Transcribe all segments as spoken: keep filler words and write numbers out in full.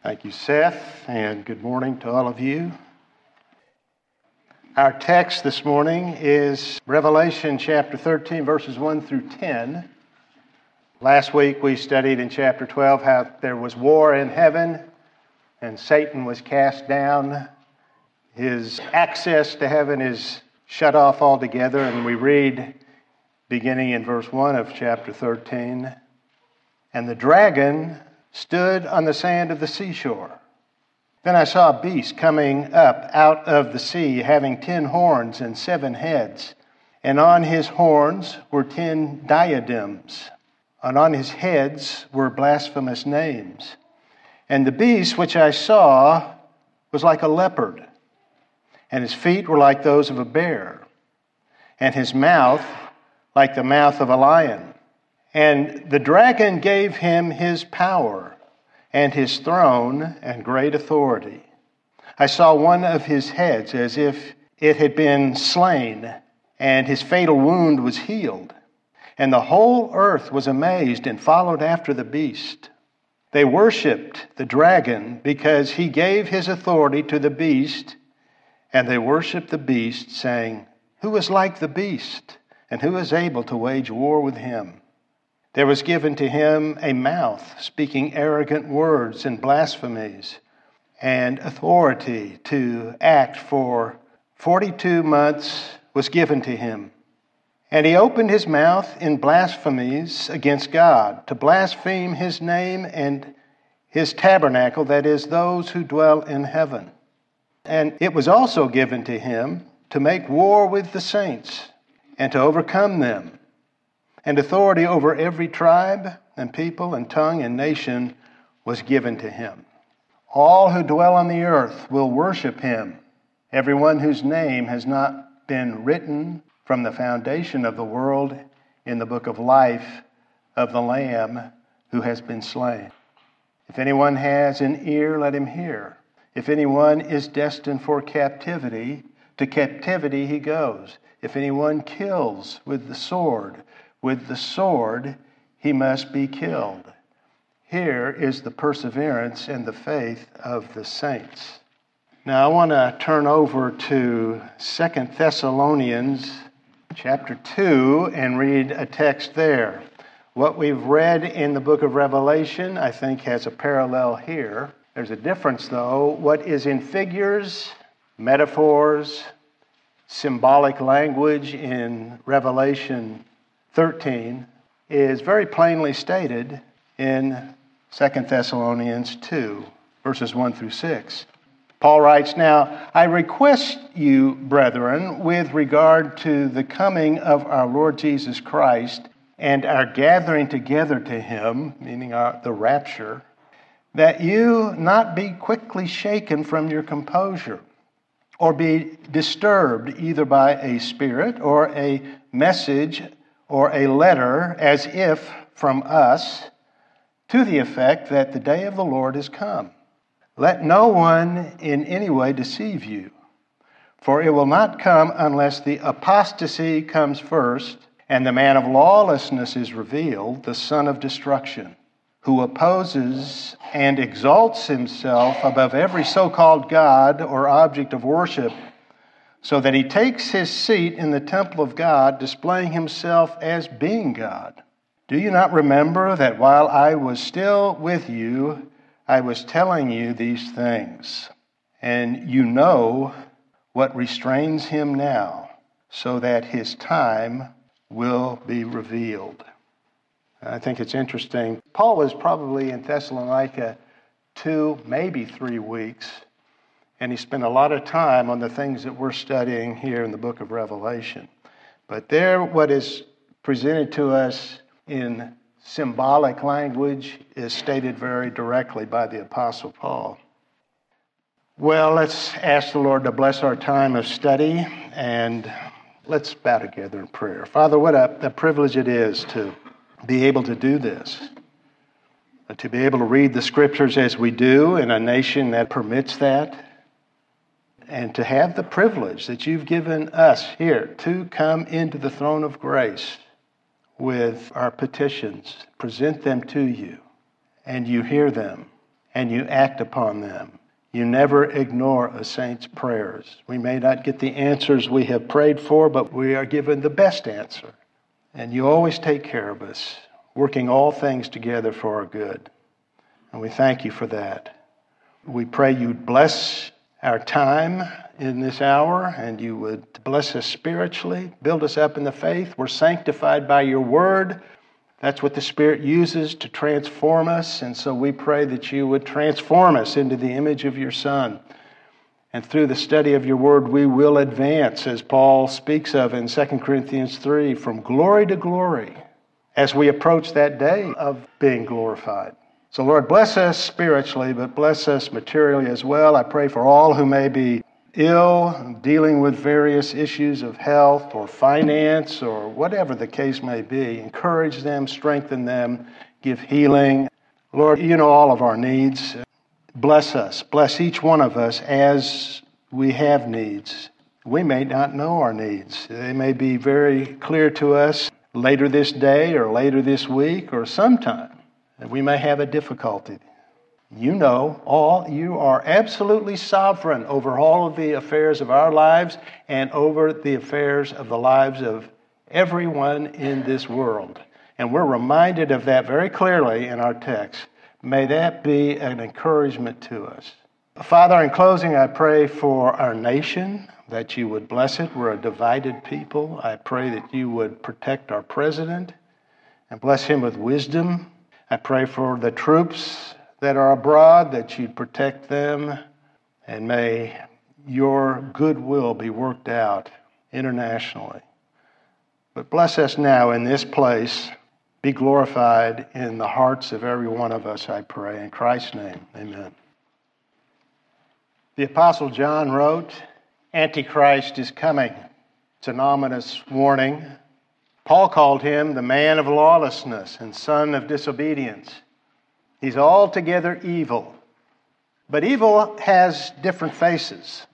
Thank you, Seth, and good morning to all of you. Our text this morning is Revelation chapter thirteen, verses one through ten. Last week we studied in chapter twelve how there was war in heaven and Satan was cast down. His access to heaven is shut off altogether, and we read beginning in verse one of chapter thirteen, "And the dragon stood on the sand of the seashore. Then I saw a beast coming up out of the sea, having ten horns and seven heads, and on his horns were ten diadems, and on his heads were blasphemous names. And the beast which I saw was like a leopard, and his feet were like those of a bear, and his mouth like the mouth of a lion. And the dragon gave him his power and his throne and great authority. I saw one of his heads as if it had been slain, and his fatal wound was healed. And the whole earth was amazed and followed after the beast. They worshipped the dragon because he gave his authority to the beast, and they worshipped the beast, saying, 'Who is like the beast, and who is able to wage war with him?' There was given to him a mouth speaking arrogant words and blasphemies, and authority to act for forty-two months was given to him. And he opened his mouth in blasphemies against God, to blaspheme his name and his tabernacle, that is, those who dwell in heaven. And it was also given to him to make war with the saints and to overcome them. And authority over every tribe and people and tongue and nation was given to him. All who dwell on the earth will worship him, everyone whose name has not been written from the foundation of the world in the book of life of the Lamb who has been slain. If anyone has an ear, let him hear. If anyone is destined for captivity, to captivity he goes. If anyone kills with the sword, with the sword he must be killed. Here is the perseverance and the faith of the saints." Now I want to turn over to Second Thessalonians chapter two and read a text there. What we've read in the book of Revelation, I think, has a parallel here. There's a difference, though. What is in figures, metaphors, symbolic language in Revelation thirteen is very plainly stated in Second Thessalonians two, verses one through six. Paul writes, "Now I request you, brethren, with regard to the coming of our Lord Jesus Christ and our gathering together to him," meaning our, the rapture, "that you not be quickly shaken from your composure, or be disturbed either by a spirit or a message or a letter as if from us, to the effect that the day of the Lord is come. Let no one in any way deceive you, for it will not come unless the apostasy comes first, and the man of lawlessness is revealed, the son of destruction, who opposes and exalts himself above every so-called God or object of worship, so that he takes his seat in the temple of God, displaying himself as being God. Do you not remember that while I was still with you, I was telling you these things? And you know what restrains him now, so that his time will be revealed." I think it's interesting. Paul was probably in Thessalonica two, maybe three weeks. And he spent a lot of time on the things that we're studying here in the book of Revelation. But there, what is presented to us in symbolic language is stated very directly by the Apostle Paul. Well, let's ask the Lord to bless our time of study, and let's bow together in prayer. Father, what a, a privilege it is to be able to do this, to be able to read the Scriptures as we do in a nation that permits that, and to have the privilege that you've given us here to come into the throne of grace with our petitions, present them to you, and you hear them, and you act upon them. You never ignore a saint's prayers. We may not get the answers we have prayed for, but we are given the best answer. And you always take care of us, working all things together for our good. And we thank you for that. We pray you'd bless our time in this hour, and you would bless us spiritually, build us up in the faith. We're sanctified by your word. That's what the Spirit uses to transform us, and so we pray that you would transform us into the image of your Son. And through the study of your word, we will advance, as Paul speaks of in Second Corinthians three, from glory to glory as we approach that day of being glorified. So Lord, bless us spiritually, but bless us materially as well. I pray for all who may be ill, dealing with various issues of health or finance or whatever the case may be. Encourage them, strengthen them, give healing. Lord, you know all of our needs. Bless us. Bless each one of us as we have needs. We may not know our needs. They may be very clear to us later this day or later this week or sometime. We may have a difficulty. You know all. You are absolutely sovereign over all of the affairs of our lives and over the affairs of the lives of everyone in this world. And we're reminded of that very clearly in our text. May that be an encouragement to us. Father, in closing, I pray for our nation, that you would bless it. We're a divided people. I pray that you would protect our president and bless him with wisdom. I pray for the troops that are abroad, that you'd protect them, and may your good will be worked out internationally. But bless us now in this place. Be glorified in the hearts of every one of us, I pray. In Christ's name, amen. The Apostle John wrote, Antichrist is coming. It's an ominous warning. Paul called him the man of lawlessness and son of disobedience. He's altogether evil. But evil has different faces.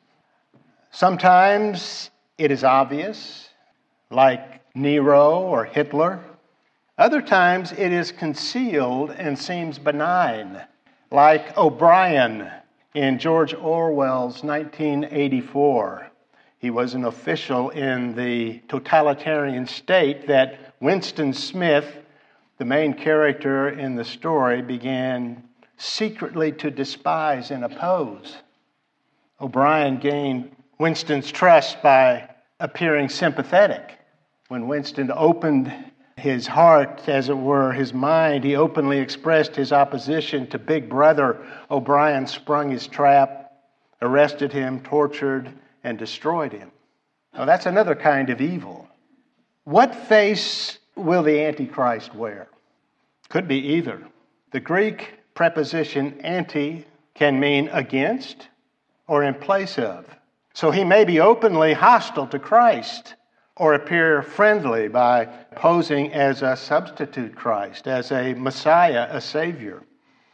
Sometimes it is obvious, like Nero or Hitler. Other times it is concealed and seems benign, like O'Brien in George Orwell's nineteen eighty-four. He was an official in the totalitarian state that Winston Smith, the main character in the story, began secretly to despise and oppose. O'Brien gained Winston's trust by appearing sympathetic. When Winston opened his heart, as it were, his mind, he openly expressed his opposition to Big Brother. O'Brien sprung his trap, arrested him, tortured, and destroyed him. Now that's another kind of evil. What face will the Antichrist wear? Could be either. The Greek preposition anti can mean against or in place of. So he may be openly hostile to Christ or appear friendly by posing as a substitute Christ, as a Messiah, a Savior.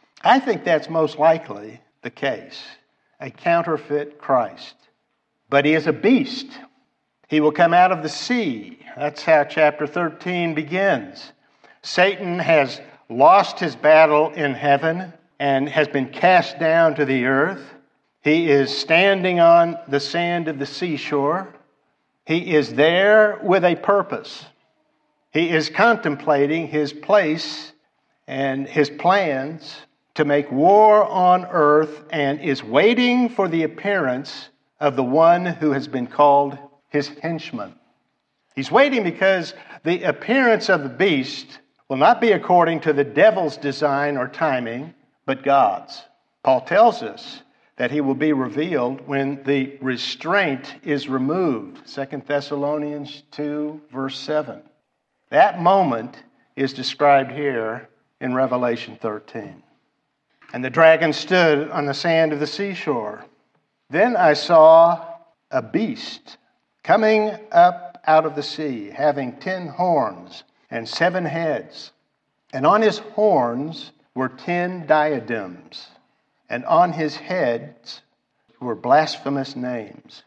I think that's most likely the case, a counterfeit Christ. But he is a beast. He will come out of the sea. That's how chapter thirteen begins. Satan has lost his battle in heaven and has been cast down to the earth. He is standing on the sand of the seashore. He is there with a purpose. He is contemplating his place and his plans to make war on earth and is waiting for the appearance of the one who has been called his henchman. He's waiting because the appearance of the beast will not be according to the devil's design or timing, but God's. Paul tells us that he will be revealed when the restraint is removed. Second Thessalonians two, verse seven. That moment is described here in Revelation thirteen. And the dragon stood on the sand of the seashore. Then I saw a beast coming up out of the sea, having ten horns and seven heads. And on his horns were ten diadems, and on his heads were blasphemous names.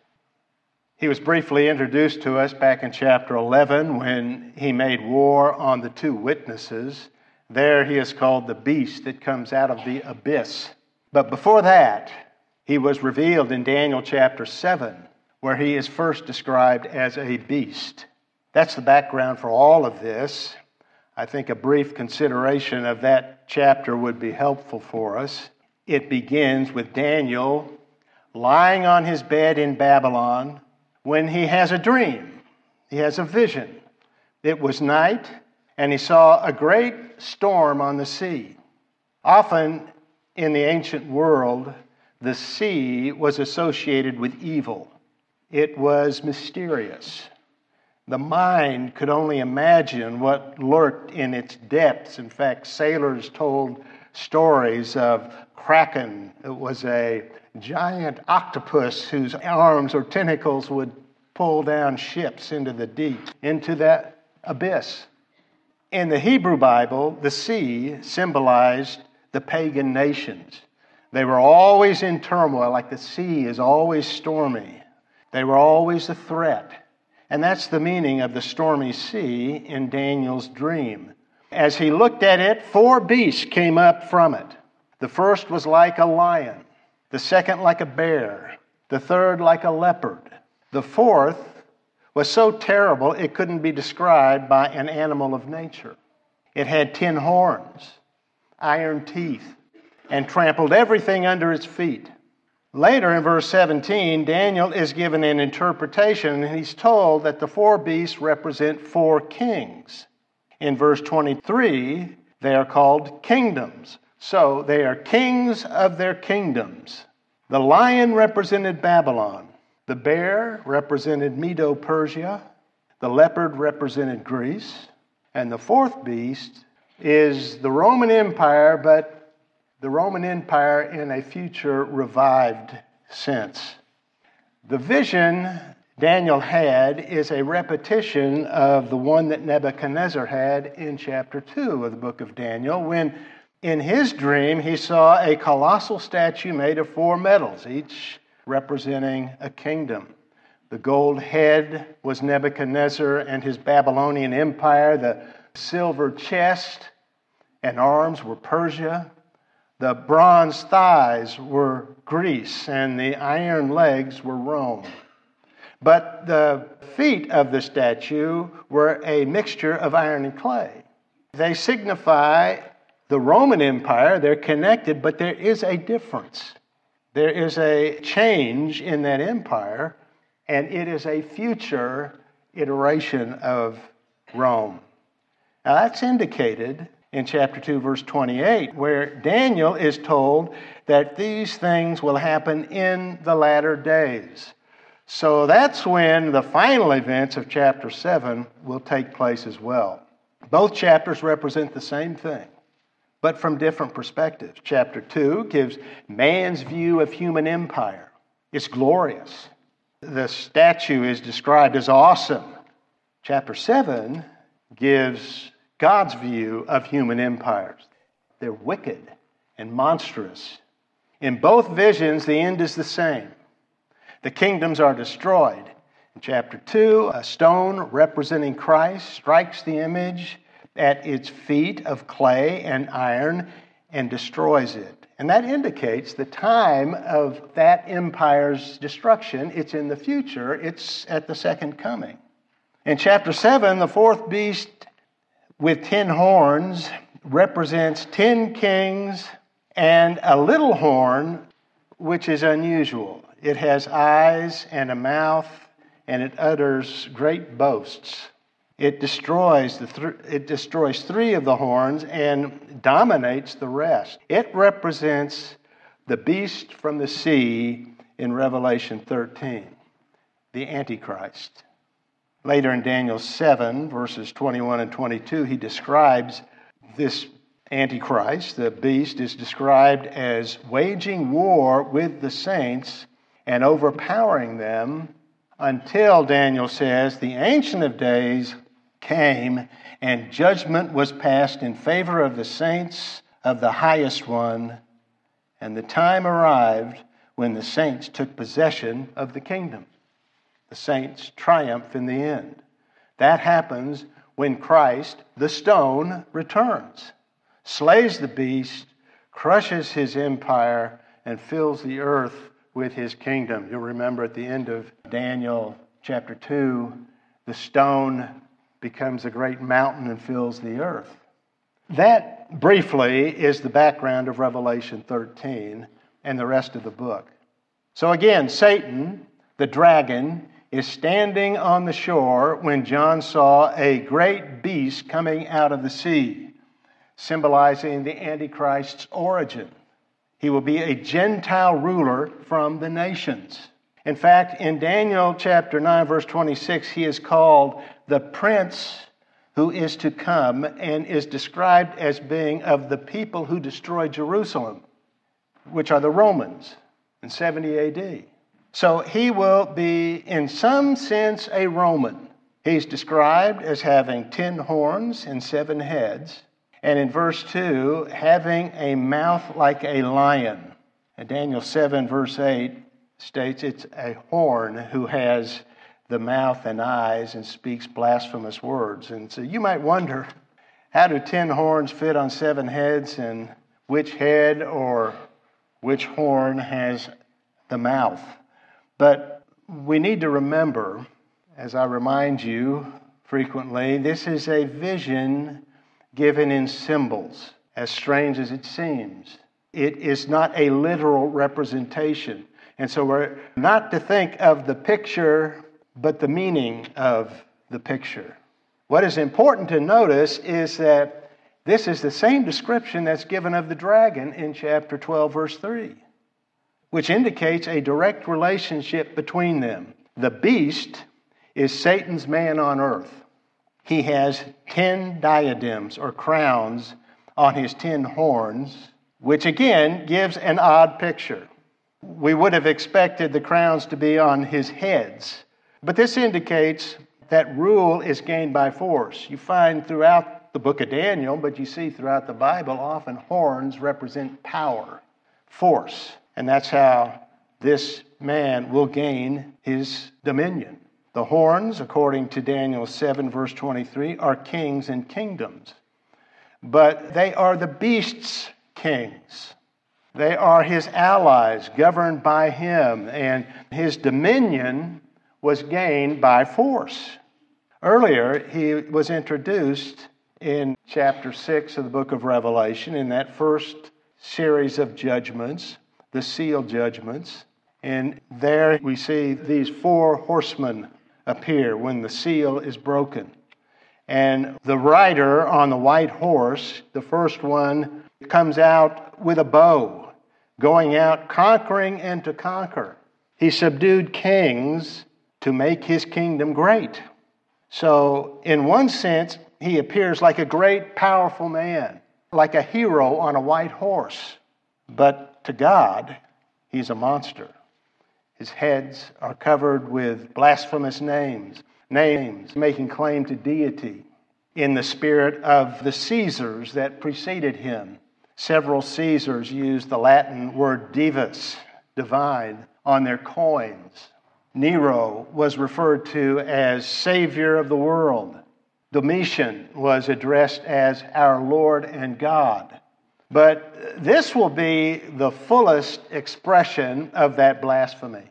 He was briefly introduced to us back in chapter eleven when he made war on the two witnesses. There he is called the beast that comes out of the abyss. But before that, he was revealed in Daniel chapter seven, where he is first described as a beast. That's the background for all of this. I think a brief consideration of that chapter would be helpful for us. It begins with Daniel lying on his bed in Babylon when he has a dream. He has a vision. It was night, and he saw a great storm on the sea. Often in the ancient world, the sea was associated with evil. It was mysterious. The mind could only imagine what lurked in its depths. In fact, sailors told stories of Kraken. It was a giant octopus whose arms or tentacles would pull down ships into the deep, into that abyss. In the Hebrew Bible, the sea symbolized the pagan nations. They were always in turmoil, like the sea is always stormy. They were always a threat. And that's the meaning of the stormy sea in Daniel's dream. As he looked at it, four beasts came up from it. The first was like a lion, the second like a bear, the third like a leopard. The fourth was so terrible it couldn't be described by an animal of nature. It had ten horns, iron teeth, and trampled everything under its feet. Later in verse seventeen, Daniel is given an interpretation, and he's told that the four beasts represent four kings. In verse twenty-three, they are called kingdoms. So they are kings of their kingdoms. The lion represented Babylon. The bear represented Medo-Persia. The leopard represented Greece. And the fourth beast is the Roman Empire, but the Roman Empire in a future revived sense. The vision Daniel had is a repetition of the one that Nebuchadnezzar had in chapter two of the book of Daniel, when in his dream he saw a colossal statue made of four metals, each representing a kingdom. The gold head was Nebuchadnezzar and his Babylonian empire. The silver chest and arms were Persia. The bronze thighs were Greece, and the iron legs were Rome. But the feet of the statue were a mixture of iron and clay. They signify the Roman Empire. They're connected, but there is a difference. There is a change in that empire, and it is a future iteration of Rome. Now that's indicated in chapter two, verse twenty-eight, where Daniel is told that these things will happen in the latter days. So that's when the final events of chapter seven will take place as well. Both chapters represent the same thing, but from different perspectives. Chapter two gives man's view of human empire. It's glorious. The statue is described as awesome. Chapter seven gives God's view of human empires. They're wicked and monstrous. In both visions, the end is the same. The kingdoms are destroyed. In chapter two, a stone representing Christ strikes the image at its feet of clay and iron and destroys it. And that indicates the time of that empire's destruction. It's in the future. It's at the second coming. In chapter seven, the fourth beast with ten horns represents ten kings and a little horn, which is unusual. It has eyes and a mouth, and it utters great boasts. It destroys the th- it destroys three of the horns and dominates the rest. It represents the beast from the sea in Revelation thirteen, the Antichrist. Later in Daniel seven, verses twenty-one and twenty-two, he describes this Antichrist. The beast is described as waging war with the saints and overpowering them until, Daniel says, the Ancient of Days came and judgment was passed in favor of the saints of the highest one, and the time arrived when the saints took possession of the kingdom. The saints triumph in the end. That happens when Christ, the stone, returns, slays the beast, crushes his empire, and fills the earth with his kingdom. You'll remember at the end of Daniel chapter two, the stone becomes a great mountain and fills the earth. That, briefly, is the background of Revelation thirteen and the rest of the book. So again, Satan, the dragon, is standing on the shore when John saw a great beast coming out of the sea, symbolizing the Antichrist's origin. He will be a Gentile ruler from the nations. In fact, in Daniel chapter nine, verse twenty-six, he is called the prince who is to come and is described as being of the people who destroyed Jerusalem, which are the Romans in seventy A D. So he will be, in some sense, a Roman. He's described as having ten horns and seven heads. And in verse two, having a mouth like a lion. And Daniel seven, verse eight, states it's a horn who has the mouth and eyes and speaks blasphemous words. And so you might wonder, how do ten horns fit on seven heads, and which head or which horn has the mouth? But we need to remember, as I remind you frequently, this is a vision given in symbols, as strange as it seems. It is not a literal representation. And so we're not to think of the picture, but the meaning of the picture. What is important to notice is that this is the same description that's given of the dragon in chapter twelve, verse three, which indicates a direct relationship between them. The beast is Satan's man on earth. He has ten diadems or crowns on his ten horns, which again gives an odd picture. We would have expected the crowns to be on his heads, but this indicates that rule is gained by force. You find throughout the book of Daniel, but you see throughout the Bible, often horns represent power, force, and that's how this man will gain his dominion. The horns, according to Daniel seven, verse twenty-three, are kings and kingdoms. But they are the beast's kings. They are his allies, governed by him, and his dominion was gained by force. Earlier, he was introduced in chapter six of the book of Revelation, in that first series of judgments, the seal judgments. And there we see these four horsemen appear when the seal is broken. And the rider on the white horse, the first one, comes out with a bow, going out conquering and to conquer. He subdued kings to make his kingdom great. So, in one sense, he appears like a great, powerful man, like a hero on a white horse. But to God, he's a monster. His heads are covered with blasphemous names, names making claim to deity in the spirit of the Caesars that preceded him. Several Caesars used the Latin word divus, divine, on their coins. Nero was referred to as Savior of the world. Domitian was addressed as our Lord and God. But this will be the fullest expression of that blasphemy.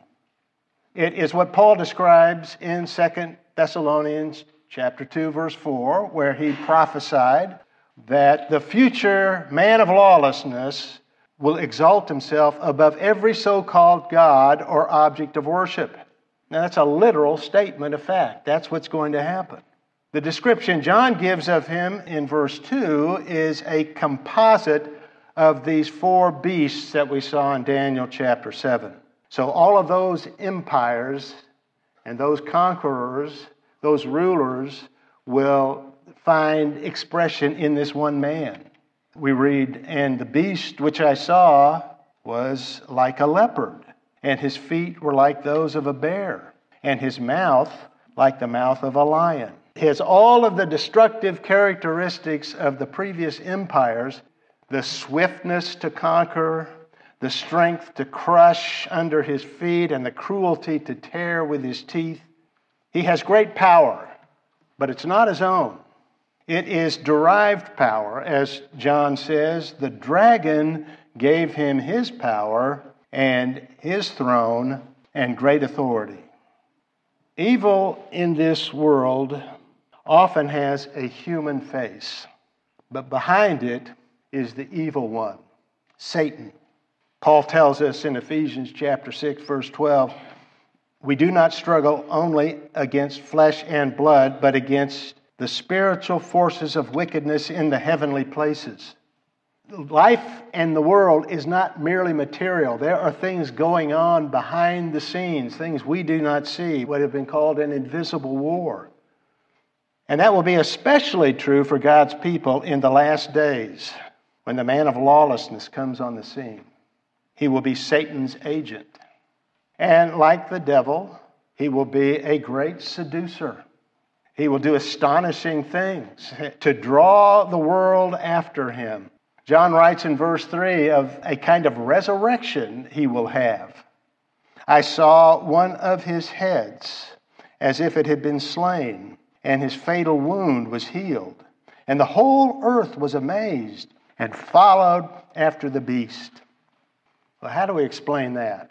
It is what Paul describes in Second Thessalonians chapter two, verse four, where he prophesied that the future man of lawlessness will exalt himself above every so-called God or object of worship. Now, that's a literal statement of fact. That's what's going to happen. The description John gives of him in verse two is a composite of these four beasts that we saw in Daniel chapter seven. So all of those empires and those conquerors, those rulers, will find expression in this one man. We read, "And the beast which I saw was like a leopard, and his feet were like those of a bear, and his mouth like the mouth of a lion." He has all of the destructive characteristics of the previous empires: the swiftness to conquer, the strength to crush under his feet, and the cruelty to tear with his teeth. He has great power, but it's not his own. It is derived power, as John says. The dragon gave him his power and his throne and great authority. Evil in this world often has a human face, but behind it is the evil one, Satan. Paul tells us in Ephesians chapter six, verse twelve, we do not struggle only against flesh and blood, but against the spiritual forces of wickedness in the heavenly places. Life and the world is not merely material. There are things going on behind the scenes, things we do not see, what have been called an invisible war. And that will be especially true for God's people in the last days, when the man of lawlessness comes on the scene. He will be Satan's agent. And like the devil, he will be a great seducer. He will do astonishing things to draw the world after him. John writes in verse three of a kind of resurrection he will have. I saw one of his heads as if it had been slain, and his fatal wound was healed. And the whole earth was amazed and followed after the beast. Well, how do we explain that?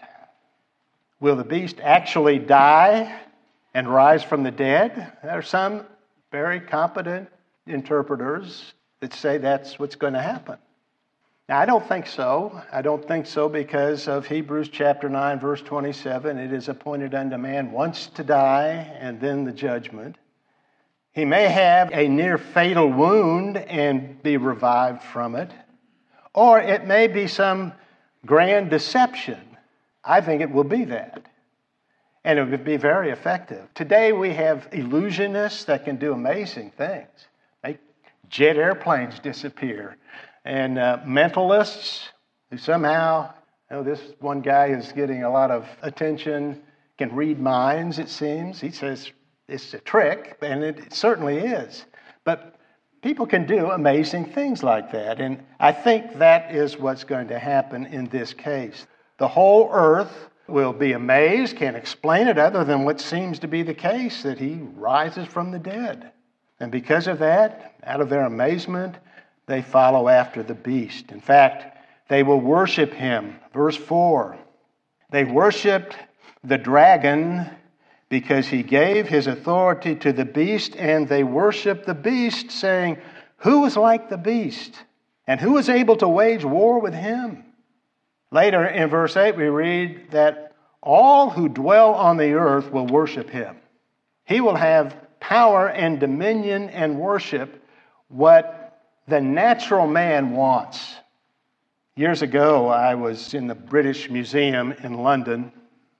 Will the beast actually die and rise from the dead? There are some very competent interpreters that say that's what's going to happen. Now, I don't think so. I don't think so because of Hebrews chapter nine, verse twenty-seven. It is appointed unto man once to die and then the judgment. He may have a near fatal wound and be revived from it, or it may be some grand deception. I think it will be that. And it would be very effective. Today we have illusionists that can do amazing things. Make jet airplanes disappear. And uh, mentalists who somehow, you know, this one guy is getting a lot of attention, can read minds, it seems. He says it's a trick, and it certainly is. But people can do amazing things like that. And I think that is what's going to happen in this case. The whole earth will be amazed, can't explain it other than what seems to be the case, that he rises from the dead. And because of that, out of their amazement, they follow after the beast. In fact, they will worship him. Verse four, they worshiped the dragon because he gave his authority to the beast, and they worshiped the beast, saying, who is like the beast? And who is able to wage war with him? Later in verse eight, we read that all who dwell on the earth will worship him. He will have power and dominion and worship what the natural man wants. Years ago, I was in the British Museum in London,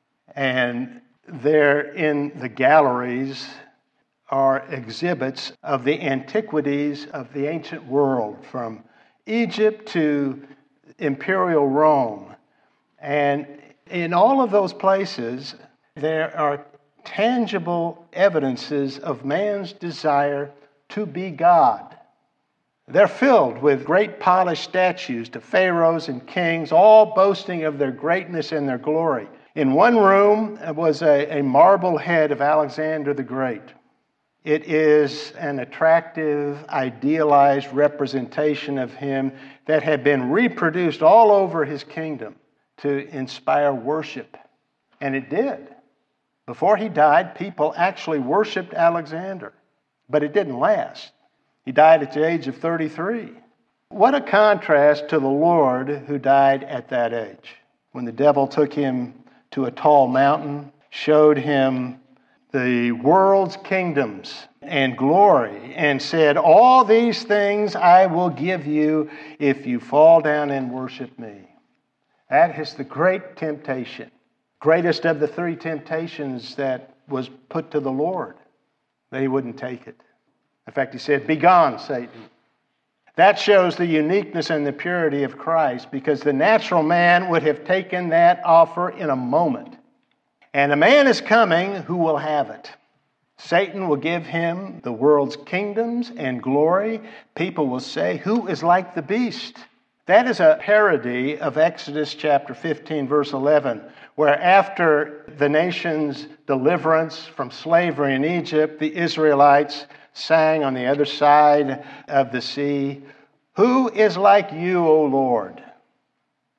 and there in the galleries are exhibits of the antiquities of the ancient world, from Egypt to Imperial Rome. And in all of those places, there are tangible evidences of man's desire to be God. They're filled with great polished statues to pharaohs and kings, all boasting of their greatness and their glory. In one room was a, a marble head of Alexander the Great. It is an attractive, idealized representation of him that had been reproduced all over his kingdom to inspire worship. And it did. Before he died, people actually worshiped Alexander. But it didn't last. He died at the age of thirty-three. What a contrast to the Lord who died at that age, when the devil took him to a tall mountain, showed him the world's kingdoms and glory, and said, all these things I will give you if you fall down and worship me. That is the great temptation, greatest of the three temptations that was put to the Lord. They wouldn't take it. In fact, he said, begone, Satan. That shows the uniqueness and the purity of Christ, because the natural man would have taken that offer in a moment. And a man is coming who will have it. Satan will give him the world's kingdoms and glory. People will say, who is like the beast? That is a parody of Exodus chapter fifteen, verse eleven, where after the nation's deliverance from slavery in Egypt, the Israelites sang on the other side of the sea, who is like you, O Lord?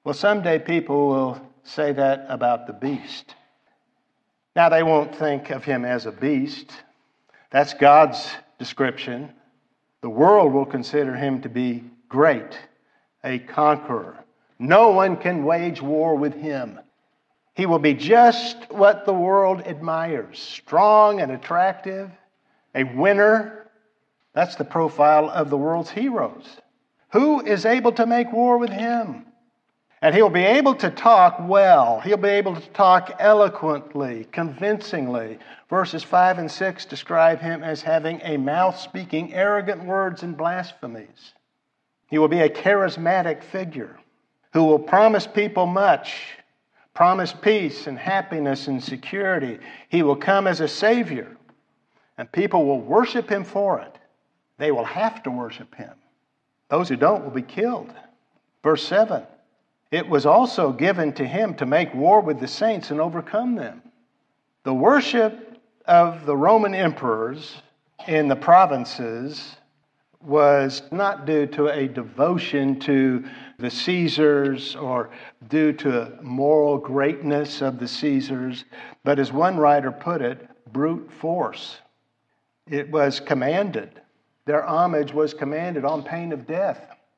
Well, someday people will say that about the beast. Now, they won't think of him as a beast. That's God's description. The world will consider him to be great, a conqueror. No one can wage war with him. He will be just what the world admires, strong and attractive, a winner. That's the profile of the world's heroes. Who is able to make war with him? And he'll be able to talk well. He'll be able to talk eloquently, convincingly. Verses five and six describe him as having a mouth speaking arrogant words and blasphemies. He will be a charismatic figure who will promise people much, promise peace and happiness and security. He will come as a Savior, and people will worship him for it. They will have to worship him. Those who don't will be killed. Verse seven. It was also given to him to make war with the saints and overcome them. The worship of the Roman emperors in the provinces was not due to a devotion to the Caesars or due to moral greatness of the Caesars, but as one writer put it, brute force. It was commanded. Their homage was commanded on pain of death.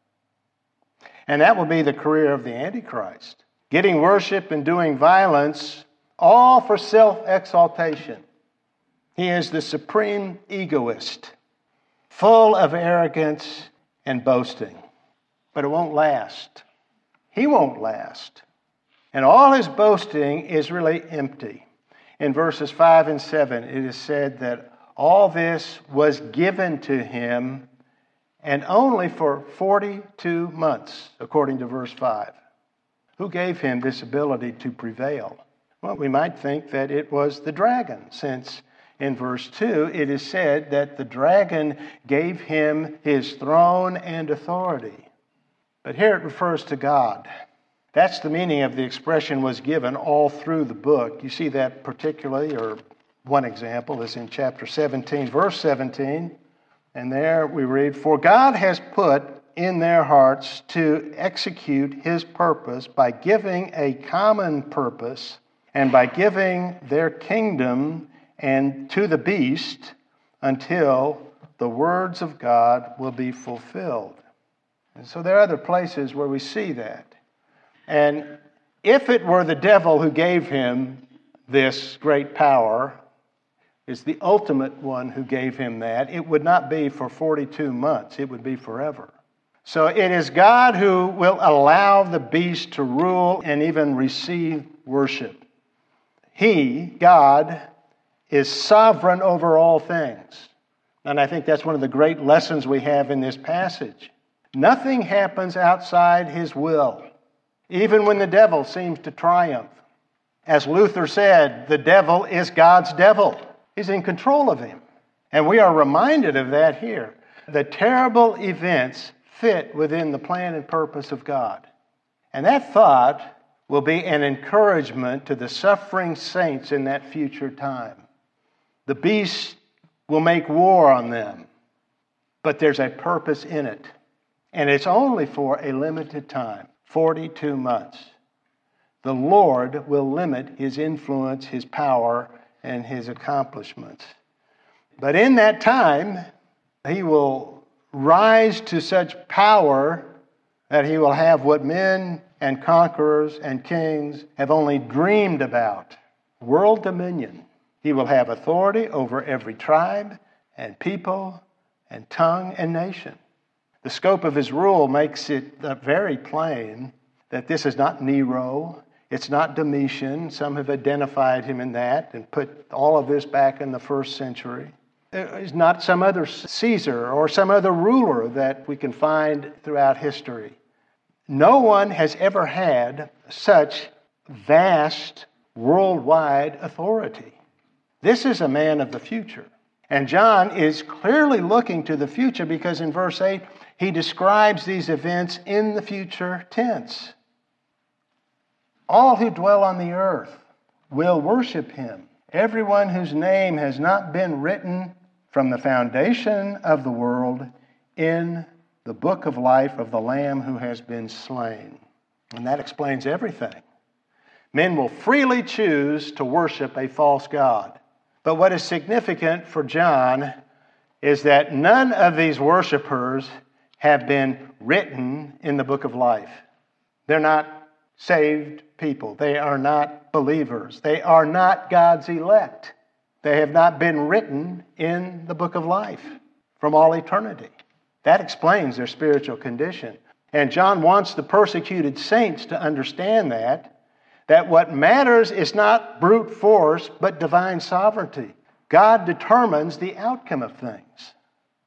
And that will be the career of the Antichrist. Getting worship and doing violence, all for self-exaltation. He is the supreme egoist, full of arrogance and boasting. But it won't last. He won't last. And all his boasting is really empty. In verses five and seven, it is said that all this was given to him, and only for forty-two months, according to verse five. Who gave him this ability to prevail? Well, we might think that it was the dragon, since in verse two it is said that the dragon gave him his throne and authority. But here it refers to God. That's the meaning of the expression was given all through the book. You see that particularly, or one example is in chapter seventeen, verse seventeen. And there we read, "For God has put in their hearts to execute his purpose by giving a common purpose and by giving their kingdom and to the beast until the words of God will be fulfilled." And so there are other places where we see that. And if it were the devil who gave him this great power, is the ultimate one who gave him that, it would not be for forty-two months. It would be forever. So it is God who will allow the beast to rule and even receive worship. He, God, is sovereign over all things. And I think that's one of the great lessons we have in this passage. Nothing happens outside his will, even when the devil seems to triumph. As Luther said, the devil is God's devil. He's in control of him. And we are reminded of that here. The terrible events fit within the plan and purpose of God. And that thought will be an encouragement to the suffering saints in that future time. The beast will make war on them, but there's a purpose in it. And it's only for a limited time, forty-two months. The Lord will limit his influence, his power, and his accomplishments. But in that time, he will rise to such power that he will have what men and conquerors and kings have only dreamed about: world dominion. He will have authority over every tribe and people and tongue and nation. The scope of his rule makes it very plain that this is not Nero. It's not Domitian. Some have identified him in that and put all of this back in the first century. It's not some other Caesar or some other ruler that we can find throughout history. No one has ever had such vast worldwide authority. This is a man of the future. And John is clearly looking to the future because in verse eight, he describes these events in the future tense. All who dwell on the earth will worship him. Everyone whose name has not been written from the foundation of the world in the book of life of the Lamb who has been slain. And that explains everything. Men will freely choose to worship a false god. But what is significant for John is that none of these worshipers have been written in the book of life. They're not saved people. They are not believers. They are not God's elect. They have not been written in the book of life from all eternity. That explains their spiritual condition. And John wants the persecuted saints to understand that, that what matters is not brute force, but divine sovereignty. God determines the outcome of things.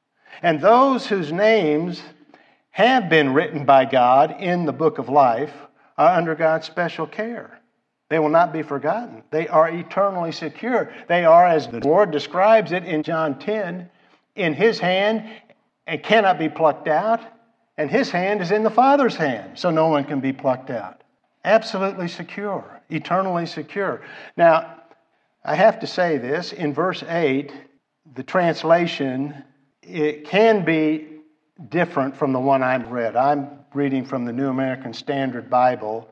And those whose names have been written by God in the book of life are under God's special care. They will not be forgotten. They are eternally secure. They are, as the Lord describes it in John ten, in His hand and cannot be plucked out, and His hand is in the Father's hand, so no one can be plucked out. Absolutely secure, eternally secure. Now, I have to say this, in verse eight, the translation, it can be different from the one I've read. I'm reading from the New American Standard Bible,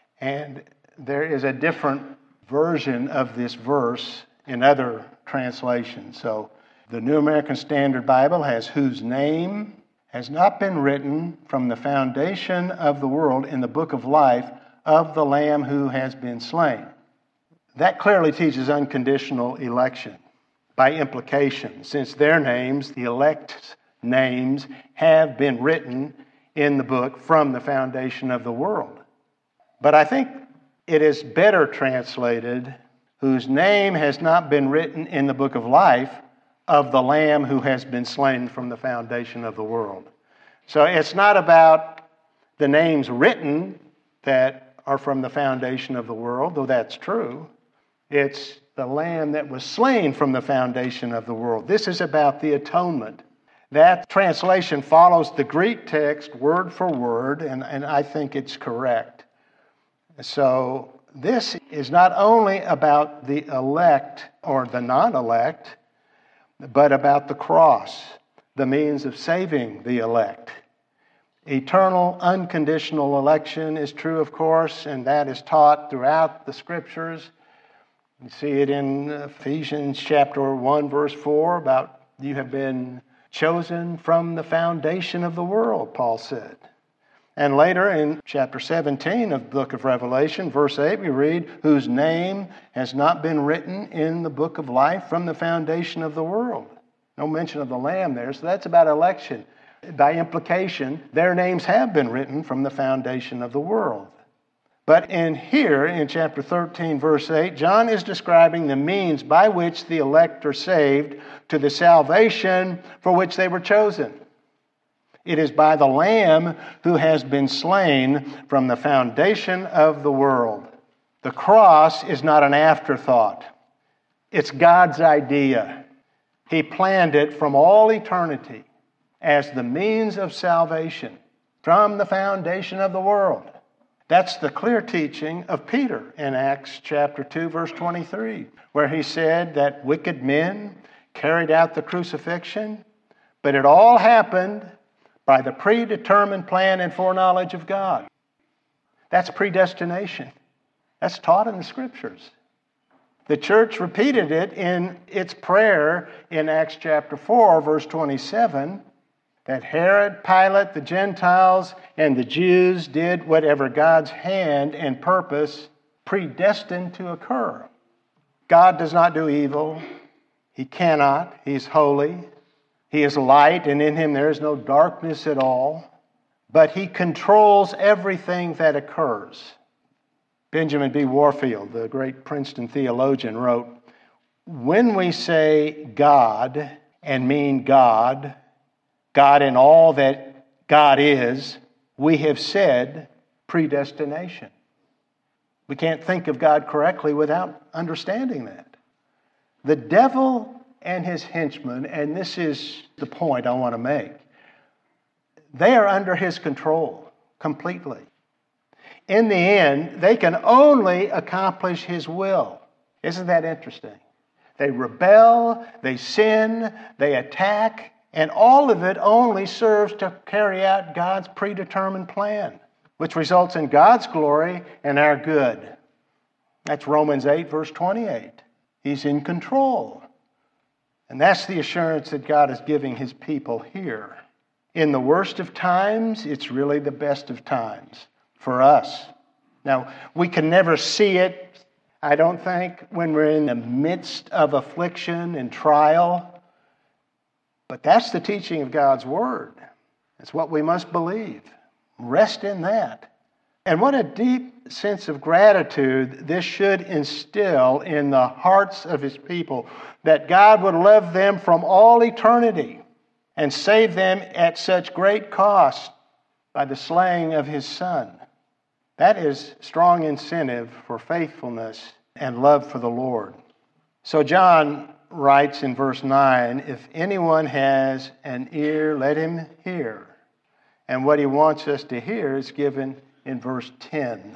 and there is a different version of this verse in other translations. So the New American Standard Bible has, whose name has not been written from the foundation of the world in the book of life of the Lamb who has been slain. That clearly teaches unconditional election by implication, since their names, the elect's names, have been written in the book from the foundation of the world. But I think it is better translated, whose name has not been written in the book of life of the Lamb who has been slain from the foundation of the world. So it's not about the names written that are from the foundation of the world, though that's true. It's the Lamb that was slain from the foundation of the world. This is about the atonement. That translation follows the Greek text word for word, and, and I think it's correct. So this is not only about the elect or the non-elect, but about the cross, the means of saving the elect. Eternal, unconditional election is true, of course, and that is taught throughout the Scriptures. You see it in Ephesians chapter one, verse four, about you have been chosen from the foundation of the world, Paul said. And later in chapter seventeen of the book of Revelation, verse eight, we read, whose name has not been written in the book of life from the foundation of the world. No mention of the Lamb there, so that's about election. By implication, their names have been written from the foundation of the world. But in here, in chapter thirteen, verse eight, John is describing the means by which the elect are saved to the salvation for which they were chosen. It is by the Lamb who has been slain from the foundation of the world. The cross is not an afterthought. It's God's idea. He planned it from all eternity as the means of salvation from the foundation of the world. That's the clear teaching of Peter in Acts chapter two, verse twenty-three, where he said that wicked men carried out the crucifixion, but it all happened by the predetermined plan and foreknowledge of God. That's predestination. That's taught in the Scriptures. The church repeated it in its prayer in Acts chapter four, verse twenty-seven, that Herod, Pilate, the Gentiles, and the Jews did whatever God's hand and purpose predestined to occur. God does not do evil. He cannot. He's holy. He is light, and in Him there is no darkness at all. But He controls everything that occurs. Benjamin B. Warfield, the great Princeton theologian, wrote, when we say God and mean God, God in all that God is, we have said predestination. We can't think of God correctly without understanding that. The devil and his henchmen, and this is the point I want to make, they are under his control completely. In the end, they can only accomplish his will. Isn't that interesting? They rebel, they sin, they attack, and all of it only serves to carry out God's predetermined plan. which results in God's glory and our good. That's Romans eight, verse twenty-eight. He's in control. And that's the assurance that God is giving His people here. In the worst of times, it's really the best of times for us. Now, we can never see it, I don't think, when we're in the midst of affliction and trial. But that's the teaching of God's Word. It's what we must believe. Rest in that. And what a deep sense of gratitude this should instill in the hearts of His people, that God would love them from all eternity and save them at such great cost by the slaying of His Son. That is strong incentive for faithfulness and love for the Lord. So John writes in verse nine, if anyone has an ear, let him hear. And what he wants us to hear is given in verse ten.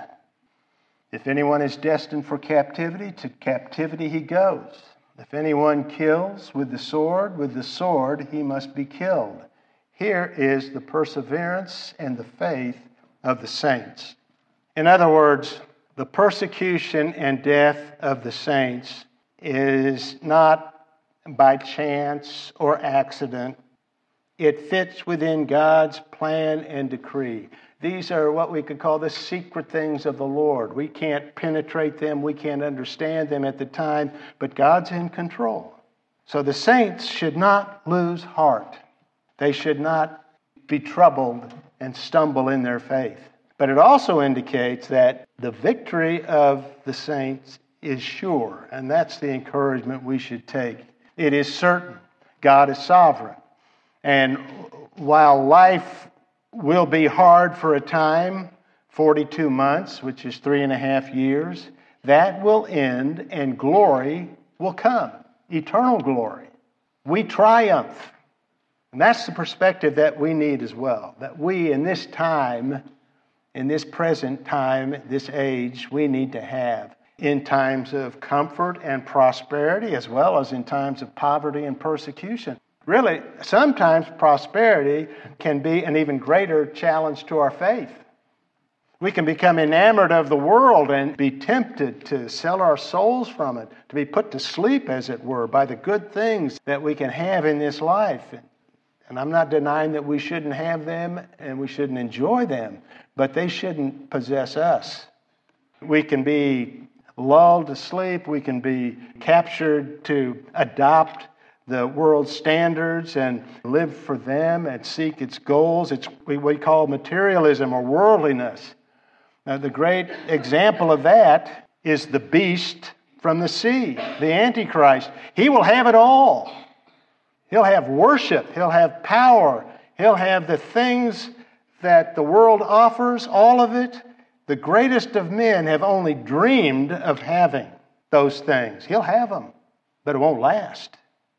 If anyone is destined for captivity, to captivity he goes. If anyone kills with the sword, with the sword he must be killed. Here is the perseverance and the faith of the saints. In other words, the persecution and death of the saints is not by chance or accident. It fits within God's plan and decree. These are what we could call the secret things of the Lord. We can't penetrate them. We can't understand them at the time, but God's in control. So the saints should not lose heart. They should not be troubled and stumble in their faith. But it also indicates that the victory of the saints is sure, and that's the encouragement we should take. It is certain. God is sovereign. And while life will be hard for a time, forty-two months, which is three and a half years, that will end and glory will come, eternal glory. We triumph. And that's the perspective that we need as well, that we in this time, in this present time, this age, we need to have in times of comfort and prosperity, as well as in times of poverty and persecution. Really, sometimes prosperity can be an even greater challenge to our faith. We can become enamored of the world and be tempted to sell our souls from it, to be put to sleep, as it were, by the good things that we can have in this life. And I'm not denying that we shouldn't have them and we shouldn't enjoy them, but they shouldn't possess us. We can be lulled to sleep. We can be captured to adopt the world's standards and live for them and seek its goals. It's what we call materialism or worldliness. Now, the great example of that is the beast from the sea, the Antichrist. He will have it all. He'll have worship. He'll have power. He'll have the things that the world offers, all of it. The greatest of men have only dreamed of having those things. He'll have them, but it won't last.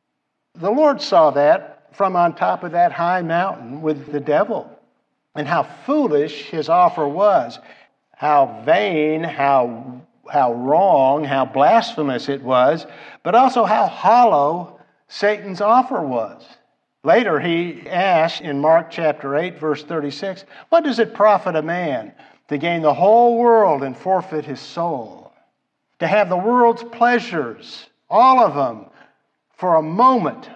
The Lord saw that from on top of that high mountain with the devil, and how foolish his offer was, how vain, how, how wrong, how blasphemous it was, but also how hollow Satan's offer was. Later he asked in Mark chapter eight, verse thirty-six, what does it profit a man to gain the whole world and forfeit his soul? To have the world's pleasures, all of them, for a moment,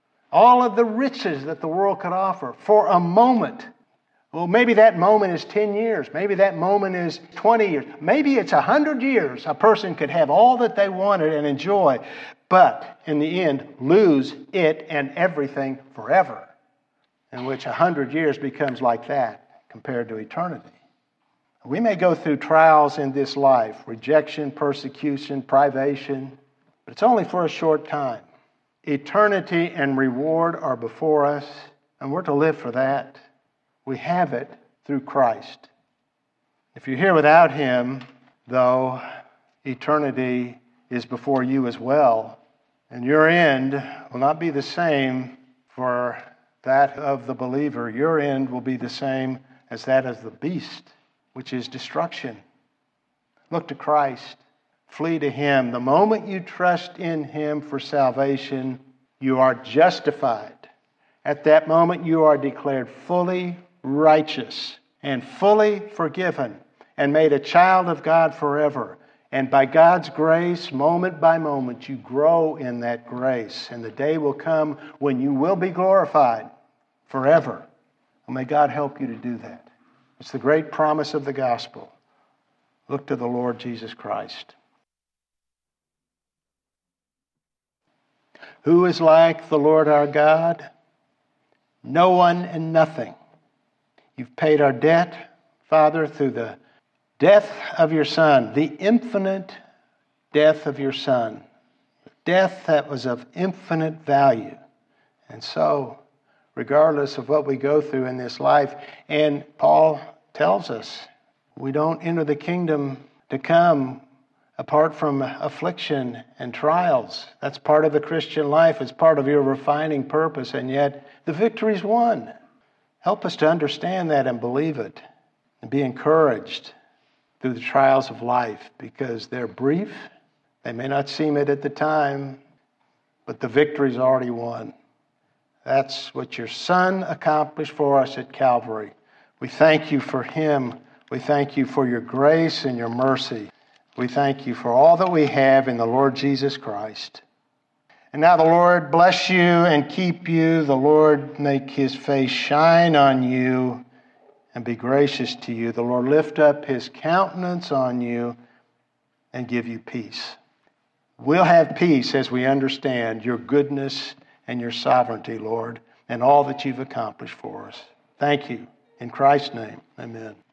all of the riches that the world could offer, for a moment. Well, maybe that moment is ten years. Maybe that moment is twenty years. Maybe it's one hundred years. A person could have all that they wanted and enjoy, but in the end, lose it and everything forever, in which one hundred years becomes like that compared to eternity. We may go through trials in this life, rejection, persecution, privation, but it's only for a short time. Eternity and reward are before us, and we're to live for that. We have it through Christ. If you're here without Him, though, eternity is before you as well, and your end will not be the same for that of the believer. Your end will be the same as that of the beast, which is destruction. Look to Christ. Flee to Him. The moment you trust in Him for salvation, you are justified. At that moment, you are declared fully righteous and fully forgiven and made a child of God forever. And by God's grace, moment by moment, you grow in that grace. And the day will come when you will be glorified forever. And may God help you to do that. It's the great promise of the gospel. Look to the Lord Jesus Christ. Who is like the Lord our God? No one and nothing. You've paid our debt, Father, through the death of your Son, the infinite death of your Son, death that was of infinite value. And so, regardless of what we go through in this life, and Paul tells us, we don't enter the kingdom to come apart from affliction and trials. That's part of the Christian life. It's part of your refining purpose, and yet the victory's won. Help us to understand that and believe it, and be encouraged through the trials of life, because they're brief. They may not seem it at the time, but the victory's already won. That's what your Son accomplished for us at Calvary. We thank you for Him. We thank you for your grace and your mercy. We thank you for all that we have in the Lord Jesus Christ. And now the Lord bless you and keep you. The Lord make His face shine on you and be gracious to you. The Lord lift up His countenance on you and give you peace. We'll have peace as we understand your goodness and your sovereignty, Lord, and all that you've accomplished for us. Thank you. In Christ's name, amen.